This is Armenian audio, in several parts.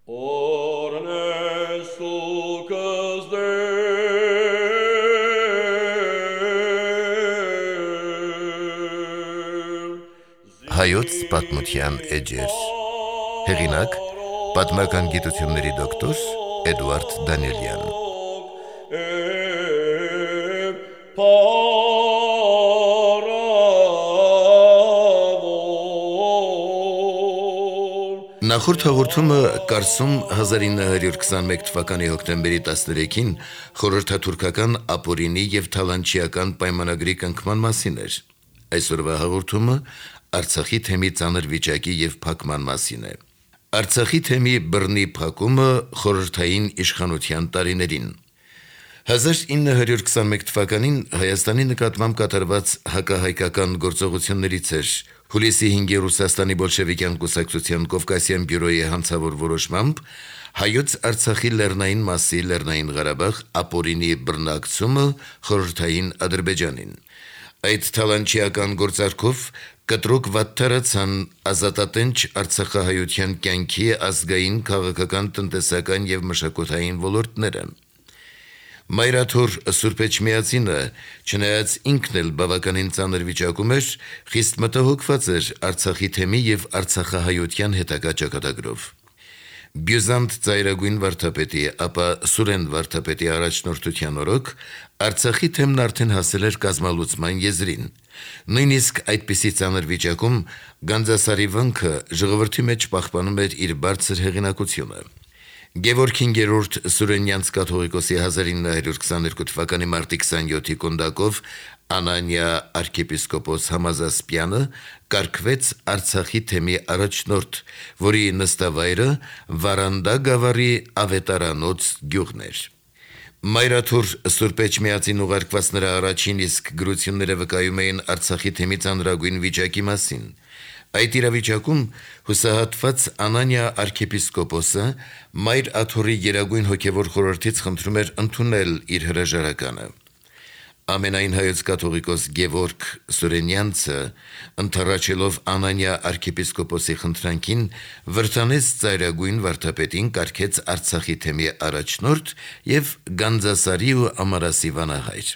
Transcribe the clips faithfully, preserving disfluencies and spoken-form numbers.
Ornes sucas de Հայոց պատմության էջեր Հեղինակ պատմական գիտությունների դոկտոր Էդուարդ Դանիելյան Նախորդ հաղորդումը Կարսում հազար ինը հարյուր քսանմեկ թվականի հոկտեմբերի տասներեքին խորհրդաթուրքական ապօրինի և թալանչիական պայմանագրի կնքման մասին էր։ Այսօրվա հաղորդումը Արցախի թեմի ծանր վիճակի և փակման մասին է։ Արցախի թեմի բռնի փակումը խորհրդային իշխանության տարիներին։ հազար ինը հարյուր քսանմեկ թվականին Հայաստանի նկատմամբ կատարված հակահայկական գործողություններից էր հուլիսի հինգի Ռուսաստանի բոլշևիկյան կուսակցության Կովկասյան բյուրոյի հանցավոր որոշմամբ Հայոց Արցախի լեռնային մասի Լեռնային Ղարաբաղ ապօրինի բռնակցումը խորհրդային Ադրբեջանին։ Այդ թալանչիական գործարքով կտրուկ վատթարացան ազատատենչ արցախահայության կյանքի ազգային, քաղաքական, տնտեսական և մշակութային ոլորտները։ Մայրաթոր Սուրբ Էջմիածինը, չնայած ինքն էլ բավականին ծանր վիճակում էր, խիստ մտահոգված էր Արցախի թեմի և արցախահայության հետագա ճակատագրով։ Բյուզանտ ծայրագույն վարդապետի, ապա Սուրեն վարդապետի առաջնորդության օրոք Արցախի թեմն արդեն հասել էր կազմալուծման եզրին։ Նույնիսկ այդպիսի ծանր վիճակում Գանձասարի վանքը ժողովրդի մեջ պահպանում էր իր բարձր հեղինակությունը։ Գևորգ հինգերորդ Սուրենյանց կաթողիկոսի հազար ինը հարյուր քսաներկու թվականի մարտի քսանյոթի կոնդակով Անանիա arczepiskopos Համազասպյանը կարգվեց Արցախի թեմի առաջնորդ, որի նստավայրը Վարանդա գավառի Ավետարանոց գյուղն էր։ Մայրաթոր Սուրբ Էջմիածին ուղարկված նրա առաջին իսկ գրությունները վկայում էին Արցախի թեմի ծանրագույն վիճակի մասին։ Այդ իրավիճակում հուսահատված Անանիա arczepiskopos-ը Մայր Աթոռի գերագույն հոգևոր խորհրդից խնդրում էր ընդունել իր հրաժարականը։ Ամենայն հայոց կաթողիկոս Գևորգ Սուրենյանցը, ընդառաջելով Անանիա arczepiskopos-ի խնդրանքին, վրթանեց ծայրագույն վարդապետին կարգեց Արցախի թեմի առաջնորդ և Գանձասարի ու Ամարասի վանահայր։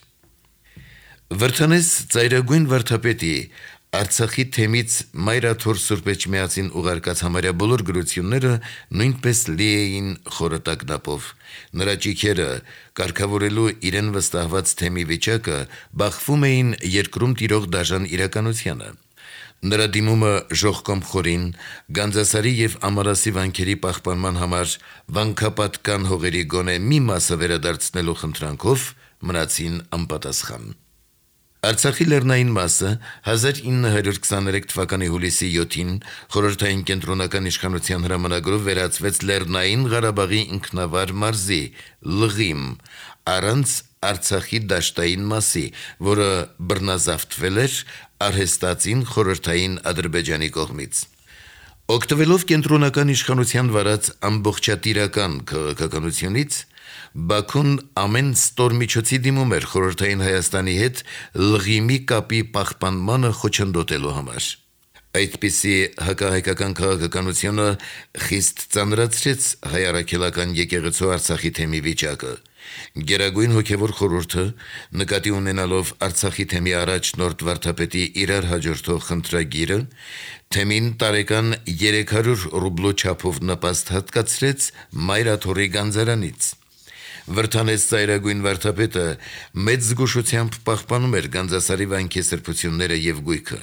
Վրթանեց ծայրագույն վարդապետի Արցախի թեմից Մայրաթոր Սուրբ Էջմիածին ուղարկած համարյա բոլոր գրությունները նույնպես լի էին խորը տագնապով։ Նրա ճիգերը, կարգավորելու իրեն վստահված թեմի վիճակը, բախվում էին երկրում տիրող դաժան իրականությանը։ Նրա դիմումը ժողկոմխորին, Գանձասարի և Ամարասի վանքերի պահպանման համար վանքապատկան հողերի գոնե մի մասը վերադարձնելու խնդրանքով մնացին անպատասխան։ Արցախի լեռնային մասը հազար ինը հարյուր քսաներեք թվականի հուլիսի յոթին խորհրդային կենտրոնական իշխանության հրամանագրով վերածվեց Լեռնային Ղարաբաղի ինքնավար մարզի Լղիմ, առանց Արցախի դաշտային մասի, որը բռնազավթվել էր արհեստածին խորհրդային Ադրբեջանի կողմից։ Օգտվելով կենտրոնական իշխանության վարած ամբողջատիրական քաղաքականությունից, Բաքուն ամեն ստոր միջոցի դիմում էր խորհրդային Հայաստանի հետ Լղիմի կապի պահպանմանը խոչընդոտելու համար։ Այդպիսի հակահայկական քաղաքականությունը խիստ ծանրացրեց հայ առաքելական եկեղեցու Արցախի թեմի վիճակը։ Գերագույն հոգևոր խորհուրդը, նկատի ունենալով Արցախի թեմի առաջնորդ վարդապետի իրար հաջորդող խնդրագիրը, թեմին տարեկան երեք հարյուր ռուբլու չափով նպաստ հատկացրեց Մայր Աթոռի գանձարանից։ Վրթանեց ծայրագույն վարդապետը մեծ զգուշությամբ պահպանում էր Գանձասարի վանքի սրբությունները և գույքը։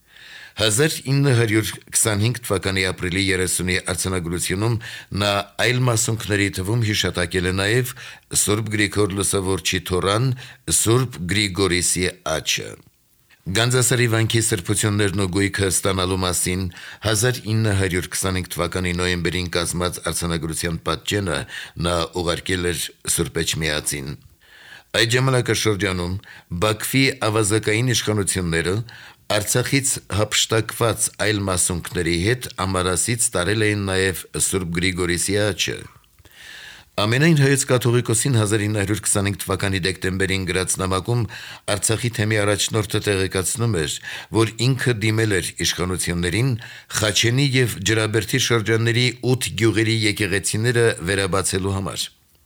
հազար ինը հարյուր քսանհինգ թվականի ապրիլի երեսունի արձանագրությունում նա այլ մասունքների թվում հիշատակել է նաև Սուրբ Գրիգոր Լուսավորչի թոռան Սուրբ Գրիգորիսի աջը։ Գանձասարի վանքի սրբություններն ու գույքը ստանալու մասին հազար ինը հարյուր քսանհինգ թվականի նոյեմբերին կազմած արձանագրության պատճենը նա ուղարկել էր Սուրբ Էջմիածին։ Այդ ժամանակաշրջանում Բաքվի ավազակային իշխանությունները Արցախից հափշտակված այլ մասունքների հետ Ամարասից տարել էին նաև Սուրբ Գրիգորիսի աջը։ Ամենայն հայոց կաթողիկոսին հազար ինը հարյուր քսանհինգ թվականի դեկտեմբերին գրած նամակում Արցախի թեմի առաջնորդը տեղեկացնում էր, որ ինքը դիմել էր իշխանություններին Խաչենի եւ Ջրաբերդի շրջանների ութ գյուղերի եկեղեցիները վերաբացելու համար։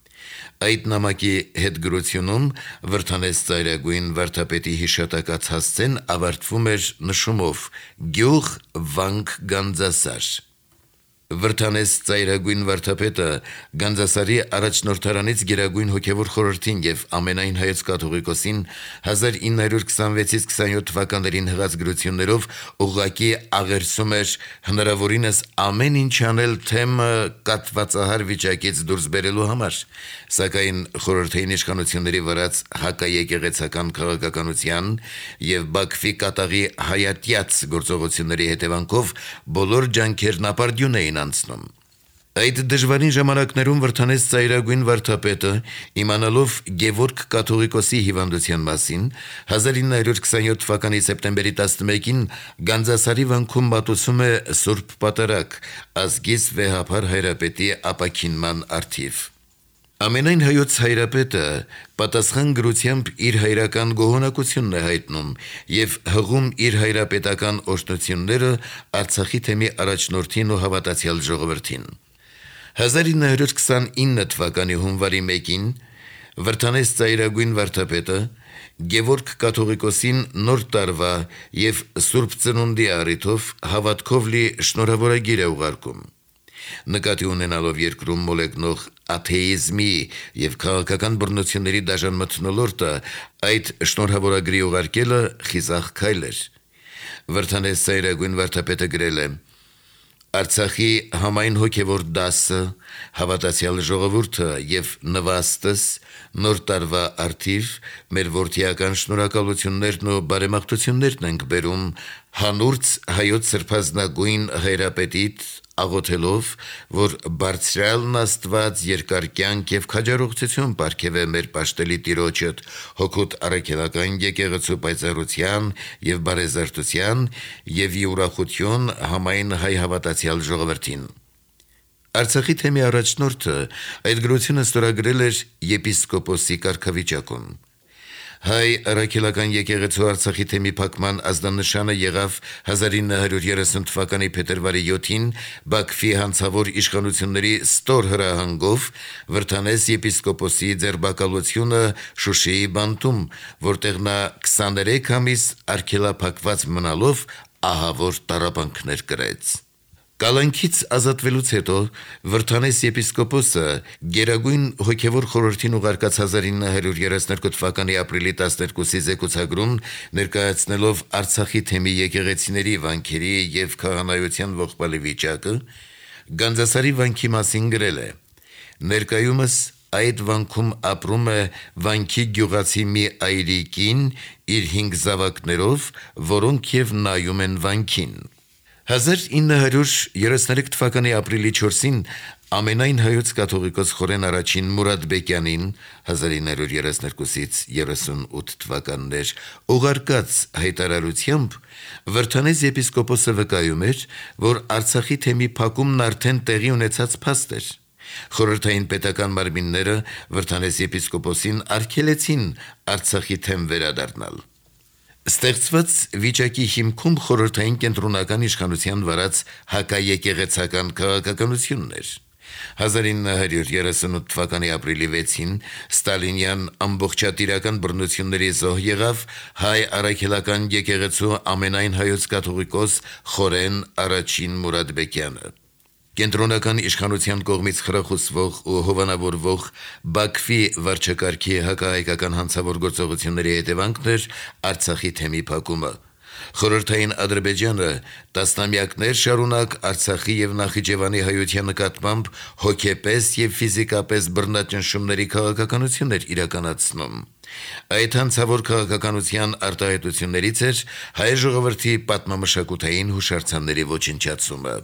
Այդ նամակի հետգրությունում Վրդանես ծայրագույն վարդապետի հիշատակած հասցեն ավարտվում էր նշումով «Գյուղ Վանք Գանձասար»։ Վրդանես ծայրագույն վարդապետը Գանձասարի առաջնորդարանից գերագույն հոգևոր խորհրդին եւ ամենայն հայոց կաթողիկոսին հազար ինը հարյուր քսանվեցից քսանյոթ թվականներին հղած գրություններով ուղղակի աղերսում էր հնարավորինս ամեն ինչ անել թեմը կատվածահար վիճակից դուրս բերելու համար, սակայն խորհրդային իշխանությունների վրաց հակաեկեղեցական քաղաքականության եւ Բաքվի կատաղի հայատյաց գործողությունների հետևանքով բոլոր ջանքերն ապարդյուն էին անցնում։ Այդ դժվարին ժամանակներում Վրդանես ծայրագույն վարդապետը, իմանալով Գևորգ կաթողիկոսի հիվանդության մասին, հազար ինը հարյուր քսանյոթ թվականի սեպտեմբերի տասնմեկին Գանձասարի վանքում մատուցում է Սուրբ Պատարագ, ազգիս վեհափար հայրապետի ապաքինման առթիվ։ Ամենայն հայոց հայրապետը պատասխան գրությամբ իր հայրական գոհունակությունն է հայտնում եւ հղում իր հայրապետական օրհնությունները Արցախի թեմի առաջնորդին ու հավատացյալ ժողովրդին։ հազար ինը հարյուր քսանինը թվականի հունվարի մեկին Վրդանես ծայրագույն վարդապետը Գևորգ կաթողիկոսին նոր տարվա եւ Սուրբ Ծնունդի առիթով հավատքով լի շնորհավորագիր է ուղարկում։ Նկատի ունենալով երկրում մոլեգնող աթեիզմի եւ քաղաքական բռնությունների դաժան մթնոլորտը, այդ շնորհավորագրի ուղարկելը խիզախ քայլ էր։ Վրդանես ծայրագույն վարդապետը գրել է. Արցախի համայն հոգևոր դասը, հավատացյալ ժողովուրդը եւ նվաստս նոր տարվա առթիվ մեր որդիական շնորհակալություններն ու բարեմաղթություններն ենք բերում հանուրց հայոց սրբազնագույն հայրապետիդ աղոթելով, որ բարձրալն Աստված երկար կյանք եւ քաջառողջություն պարգևե մեր պաշտելի տիրոջդ հոգուտ առաքելական եկեղեցու պայծառության եւ բարեզարդության եւ ուրախություն համայն հայ հավատացյալ ժողովրդին։ Արցախի թեմի առաջնորդը այդ գրությունը ստորագրել էր եպիսկոպոսի կարգավիճակում։ Հայ առաքելական եկեղեցու Արցախի թեմի փակման ազդանշանը եղավ հազար ինը հարյուր երեսուն թվականի փետրվարի յոթին Բաքվի հանցավոր իշխանությունների ստոր հրահանգով Վրդանես եպիսկոպոսի ձերբակալությունը Շուշիի բանտում, որտեղ նա քսաներեք ամիս արգելափակված մնալով ահավոր տառապանքներ կրեց։ Կալանքից ազատվելուց հետո Վրդանես եպիսկոպոսը գերագույն հոգևոր խորհրդին ուղարկած հազար ինը հարյուր երեսունյոթ թվականի ապրիլի տասներկուսի զեկուցագրում ներկայացնելով Արցախի թեմի եկեղեցիների վանքերի եւ քահանայության ողբալի վիճակը, Գանձասարի վանքի մասին գրել է. Ներկայումս այդ վանքում ապրում է վանքի գյուղացի մի այրիկին իր հինգ զավակներով, որոնք եւ նայում են վանքին։ հազար ինը հարյուր երեսունյոթ թվականի ապրիլի չորսին ամենայն հայոց կաթողիկոս խորեն առաջին Մուրադբեկյանին հազար ինը հարյուր երեսունյոթից երեսունութ թվականներ ուղարկած հայտարարությամբ Վրդանես եպիսկոպոսը վկայում էր, որ Արցախի թեմի փակումն արդեն տեղի ունեցած փաստ էր։ Խորհրդային պետական մարմինները Վրդանես եպիսկոպոսին արգելեցին Արցախի թեմ վերադառնալ։ Ստեղծված վիճակի հիմքում խորհրդային կենտրոնական իշխանության վարած հակաեկեղեցական քաղաքականությունն էր։ հազար ինը հարյուր երեսունութ թվականի ապրիլի վեցին Ստալինյան ամբողջատիրական բռնությունների զոհ եղավ հայ առաքելական եկեղեցու ամենայն հայոց կաթողիկոս խորեն առաջին Մուրադբեկյանը։ Կենտրոնական իշխանության կողմից խրախուսվող ու հովանավորվող Բաքվի վարչակարգի հակահայկական հանցավոր գործողությունների հետևանքն էր Արցախի թեմի փակումը։ Խորհրդային Ադրբեջանը տասնամյակներ շարունակ Արցախի եւ Նախիջևանի հայության նկատմամբ հոգեպես եւ ֆիզիկապես բռնաճնշումների քաղաքականություն էր իրականացնում։ Այդ հանցավոր քաղաքականության արտահայտություններից էր հայ ժողովրդի պատմամշակութային հուշարձանների ոչնչացումը։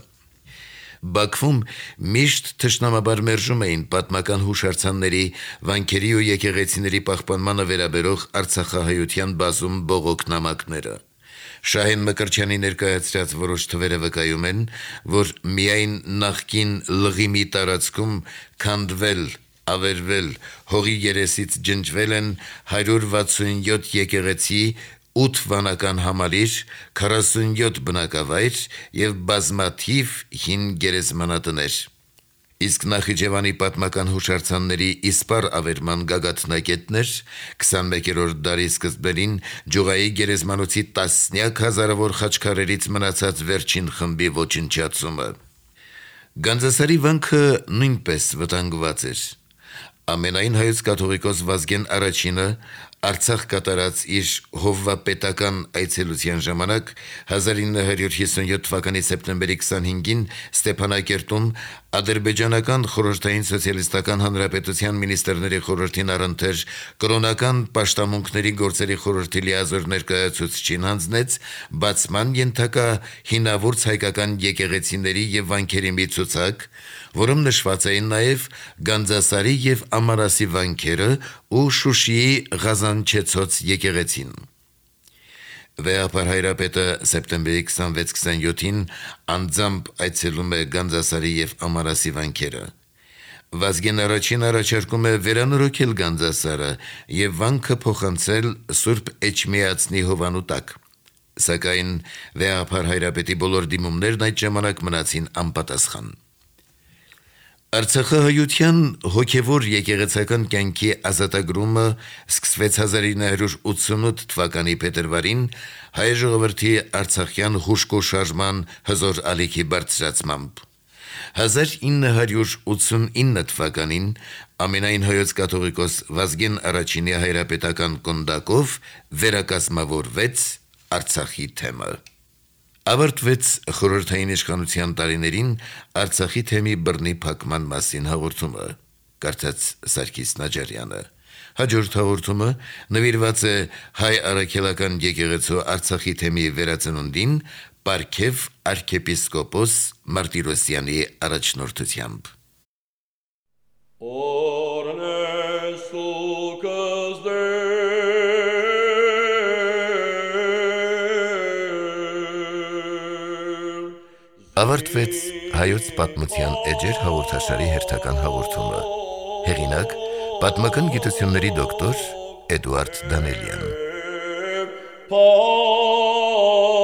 Բաքվում միշտ թշնամաբար մերժում էին պատմական հուշարձանների, վանքերի ու եկեղեցիների պահպանմանը վերաբերող արցախահայության բազում բողոք նամակները։ Շահեն Մկրտչյանի ներկայացրած որոշ թվերը վկայում են, որ միայն նախկին Լղիմի տարածքում քանդվել ավերվել, հողի երեսից ջնջվել են հարյուր վաթսունյոթ եկեղեցի, ութ վանական համալիր, քառասունյոթ բնակավայր եւ բազմաթիվ հին գերեզմանատներ։ Իսկ Նախիջևանի պատմական հուշարձանների իսպար ավերման գագաթնակետներ քսանմեկերորդ դարի սկզբերին Ջուղայի գերեզմանոցի տասնյակ հազարավոր խաչքարերից մնացած վերջին խմբի ոչնչացումը։ Գանձասարի վանքը նույնպես վտանգված էր։ Ամենայն հայոց կաթողիկոս Վազգեն առաջինը Արցախ կատարած իր հովվապետական այցելության ժամանակ հազար ինը հարյուր հիսունյոթ թվականի սեպտեմբերի քսանհինգին Ստեփանակերտում ադրբեջանական խորհրդային սոցիալիստական հանրապետության մինիստրների խորհրդին առընթեր կրոնական պաշտամունքների գործերի խորհրդի լիազոր ներկայացուցչին հանձնեց բացման ենթակա հինավուրց հայկական եկեղեցիների եւ վանքերի մի ցուցակ, որում նշված էին նաեւ Գանձասարի եւ Ամարասի վանքերը ու Շուշիի Ղազանչեցոց եկեղեցին։ Վեհապար հայրապետը սեպտեմբերի քսանվեց քսանյոթին անձամբ այցելում է Գանձասարի եւ Ամարասի վանքերը։ Վազգեն առաջին առաջարկում է վերանորոգել Գանձասարը եւ վանքը փոխանցել Սուրբ Էջմիածնի հովանու տակ։ Սակայն Վեհապար հայրապետի բոլոր դիմումներն այդ ժամանակ մնացին անպատասխան։ Արցախահայության հոգևոր եկեղեցական կյանքի ազատագրումը սկսվեց հազար ինը հարյուր ութսունութ թվականի փետրվարին հայ ժողովրդի արցախյան հուժկու շարժման հզոր ալիքի բարձրացմամբ։ հազար ինը հարյուր ութսունինը թվականին ամենայն հայոց կաթողիկոս Վազգեն առաջինի հայրապետական կոնդակով վերակազմավորվեց Արցախի թեմը։ Ավարտվեց խորհրդային իշխանության տարիներին Արցախի թեմի բռնի փակման մասին հաղորդումը, կարդաց Սարգիս Նաջարյանը։ Հաջորդ հաղորդումը նվիրված է հայ առաքելական եկեղեցու Արցախի թեմի վերածնունդին Պարքև arczepiskopos Martirosյանի առաջնորդությամբ։ Ավարտվեց հայոց պատմության էջեր հաղորդաշարի հերթական հաղորդումը։ Հեղինակ՝ պատմական գիտությունների դոկտոր Էդուարդ Դանելյան։